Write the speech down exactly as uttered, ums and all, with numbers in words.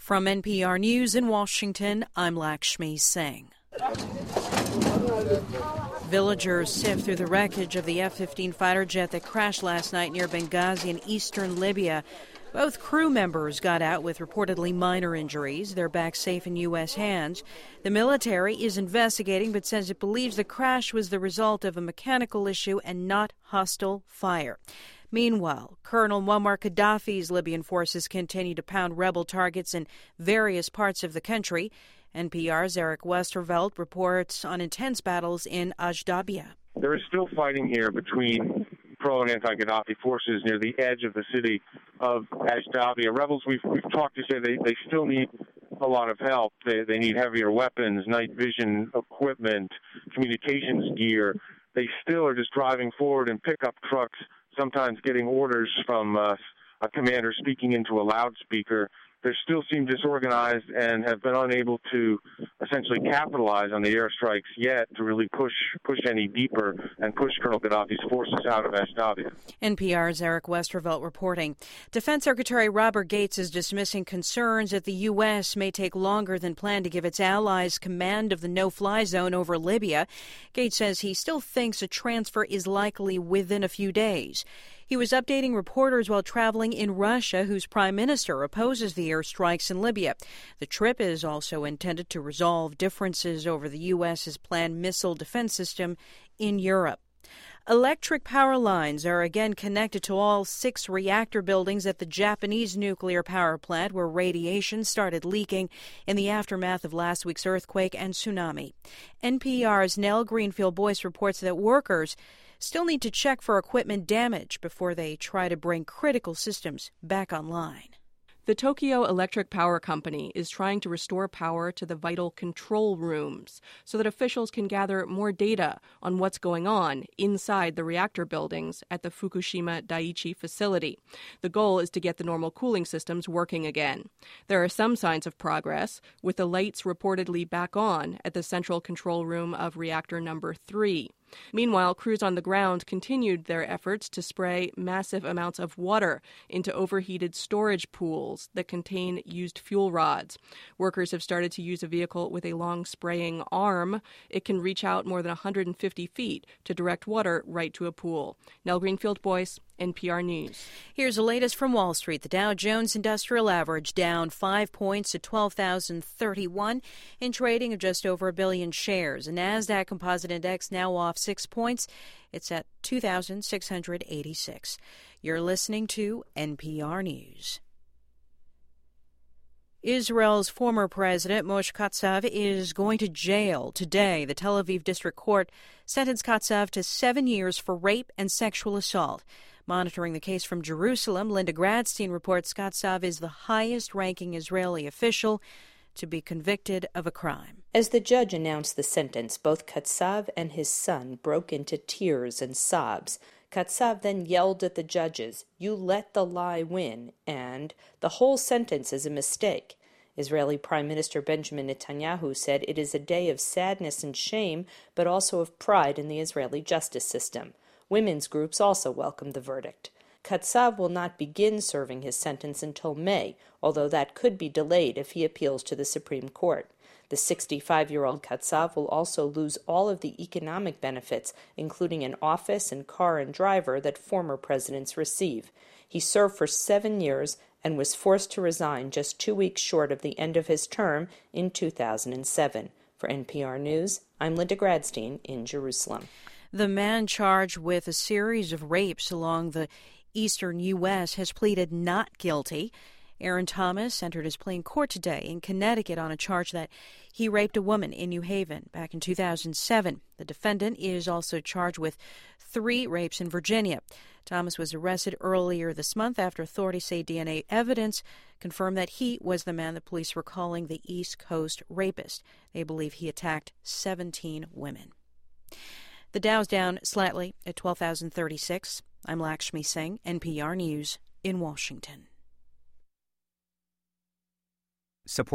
From N P R News in Washington, I'm Lakshmi Singh. Villagers sift through the wreckage of the F fifteen fighter jet that crashed last night near Benghazi in eastern Libya. Both crew members got out with reportedly minor injuries. They're back safe in U S hands. The military is investigating but says it believes the crash was the result of a mechanical issue and not hostile fire. Meanwhile, Colonel Muammar Gaddafi's Libyan forces continue to pound rebel targets in various parts of the country. N P R's Eric Westervelt reports on intense battles in Ashdabia. There is still fighting here between pro- and anti-Gaddafi forces near the edge of the city of Ashdabia. Rebels we've, we've talked to say they, they still need a lot of help. They, they need heavier weapons, night vision equipment, communications gear. They still are just driving forward in pickup trucks, sometimes getting orders from uh, a commander speaking into a loudspeaker. They still seem disorganized and have been unable to essentially capitalize on the airstrikes yet to really push push any deeper and push Colonel Gaddafi's forces out of Ashdabia. N P R's Eric Westervelt reporting. Defense Secretary Robert Gates is dismissing concerns that the U S may take longer than planned to give its allies command of the no-fly zone over Libya. Gates says he still thinks a transfer is likely within a few days. He was updating reporters while traveling in Russia, whose prime minister opposes the airstrikes in Libya. The trip is also intended to resolve differences over the U S's planned missile defense system in Europe. Electric power lines are again connected to all six reactor buildings at the Japanese nuclear power plant, where radiation started leaking in the aftermath of last week's earthquake and tsunami. N P R's Nell Greenfield-Boyce reports that workers still need to check for equipment damage before they try to bring critical systems back online. The Tokyo Electric Power Company is trying to restore power to the vital control rooms so that officials can gather more data on what's going on inside the reactor buildings at the Fukushima Daiichi facility. The goal is to get the normal cooling systems working again. There are some signs of progress, with the lights reportedly back on at the central control room of reactor number three. Meanwhile, crews on the ground continued their efforts to spray massive amounts of water into overheated storage pools that contain used fuel rods. Workers have started to use a vehicle with a long spraying arm. It can reach out more than one hundred fifty feet to direct water right to a pool. Nell Greenfield-Boyce, N P R News. Here's the latest from Wall Street. The Dow Jones Industrial Average down five points to twelve thousand thirty-one in trading of just over a billion shares. The NASDAQ Composite Index now off six points. It's at two thousand six hundred eighty-six. You're listening to N P R News. Israel's former president, Moshe Katsav, is going to jail today. The Tel Aviv District Court sentenced Katsav to seven years for rape and sexual assault. Monitoring the case from Jerusalem, Linda Gradstein reports Katsav is the highest-ranking Israeli official to be convicted of a crime. As the judge announced the sentence, both Katsav and his son broke into tears and sobs. Katsav then yelled at the judges, "You let the lie win," and "The whole sentence is a mistake." Israeli Prime Minister Benjamin Netanyahu said it is a day of sadness and shame, but also of pride in the Israeli justice system. Women's groups also welcomed the verdict. Katsav will not begin serving his sentence until May, although that could be delayed if he appeals to the Supreme Court. The sixty-five-year-old Katsav will also lose all of the economic benefits, including an office and car and driver that former presidents receive. He served for seven years and was forced to resign just two weeks short of the end of his term in two thousand seven. For N P R News, I'm Linda Gradstein in Jerusalem. The man charged with a series of rapes along the eastern U S has pleaded not guilty. Aaron Thomas entered his plea in court today in Connecticut on a charge that he raped a woman in New Haven back in two thousand seven. The defendant is also charged with three rapes in Virginia. Thomas was arrested earlier this month after authorities say D N A evidence confirmed that he was the man the police were calling the East Coast rapist. They believe he attacked seventeen women. The Dow's down slightly at twelve thousand thirty-six. I'm Lakshmi Singh, N P R News in Washington. Support